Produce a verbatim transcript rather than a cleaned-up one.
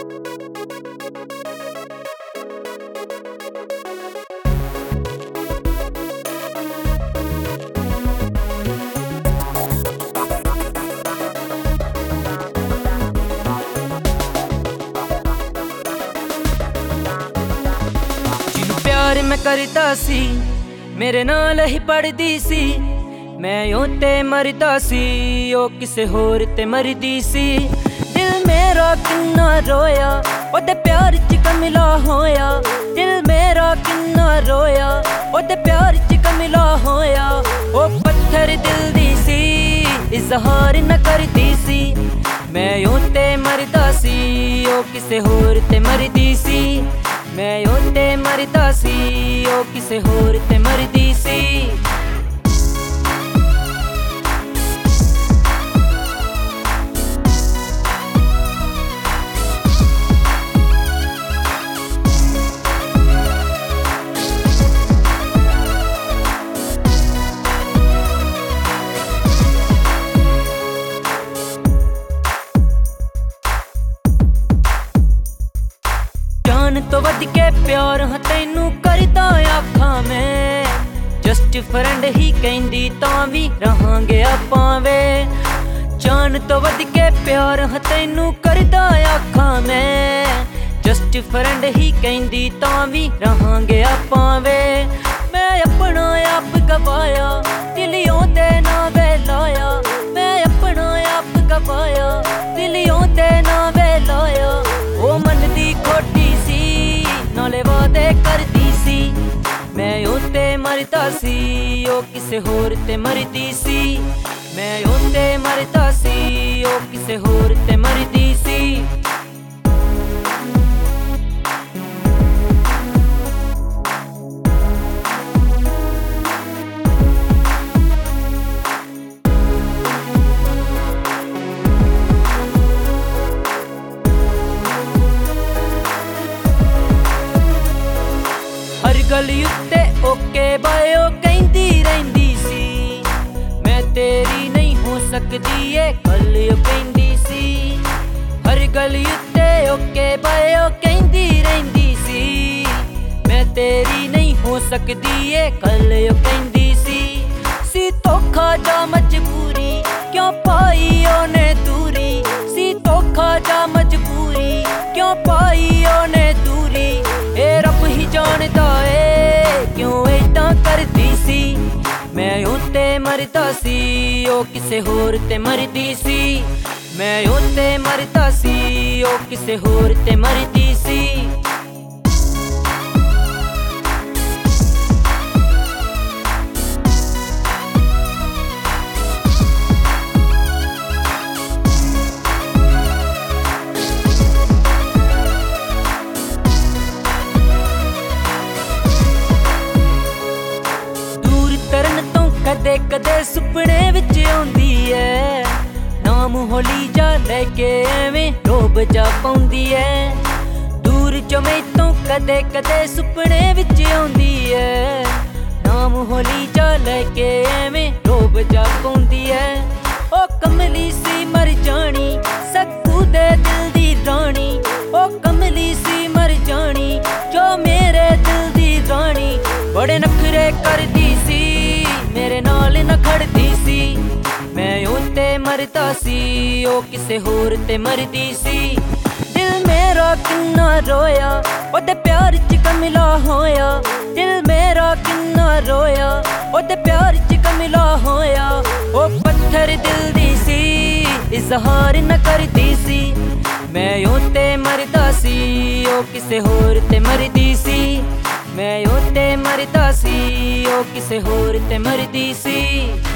प्यार मैं करता सी मेरे नाल ही पढ़दी सी, मैं ओ ते मरदा सी ओ किसे होर ते मरदी सी। दिल मेरा किन्ना रोया ओदे प्यार च कमिला होया, दिल मेरा किन्ना रोया ओदे प्यार च कमिला होया। ओ पत्थर दिल दी सी इजहार न करदी सी, मैं ओ ते मरदा सी ओ किसे होर ते मरदी सी। मैं ओ ते मरदा सी ओ किसे होर ते मरदी सी। जान तो वध के प्यार हाँ तैनू करदा आखां मैं, जस्ट फ्रेंड ही कहंदी तां भी रहांगे आपां वे। जान तो वध के प्यार हाँ तैनू करदा आखां मैं, जस्ट फ्रेंड ही कहंदी तां भी रहांगे आपां वे। मैं अपना आप गवाया दिलियों ते ना वे लाया, मैं अपना आप गवाया दिलियों ते ना वे लाया। ओ मन दी खोटी नाले वादे करदी सी, मैं ओ ते मरदा सी ओ किसे होर ते मरदी सी। मैं ओ ते मरदा सी ओ किसे होर ते मरदी सी। हर गली उत्ते ओके बाय ओ कहंदी रहिंदी सी, मैं तेरी नहीं हो सकदी ये गल ओ कहंदी सी। हर गली उत्ते ओके बाय ओ कहंदी रहिंदी सी, मैं तेरी नहीं हो सकदी ये गल ओ कहंदी सी। सी धोखा जा मजबूरी क्यों पाई ओने दूरी, सी धोखा जा मजबूरी क्यों पाई ओने दूरी। ए रब ही जानदा ए क्यों ऐदां करदी सी, मैं ओ ते मरदा सी ओ किसे होर ते मरदी सी। मैं ओ ते मरदा सी ओ किसे होर ते मरदी सी। कदे कदे सुपने विच आउंदी ऐ, नाम होली जा लेके एवें रोब जा पाउंदी ऐ। दूर जो मैतों कदे कदे सुपने विच आउंदी ऐ, नाम होली जा लेके एवें रोब जा पाउंदी ऐ। ओ कमली सी मर जानी सक्कू दे दिल दी रानी, ओ कमली सी मर जानी जो मेरे दिल दी रानी। बड़े नखरे करदी सी मेरे नाल न खड़दी सी, मैं ओ ते मरदा सी ओ किसे होर ते मरदी सी। दिल मेरा किन्ना रोया ओदे प्यार च कमिला होया, दिल मेरा किन्ना रोया ओदे प्यार च कमिला होया। ओ पत्थर दिल दी सी इजहार न करदी सी, मैं ओ ते मरदा सी ओ किसे होर ते मरदी सी। मैं ओ ते मरदा सी ओ किसे होर ते मरदी सी।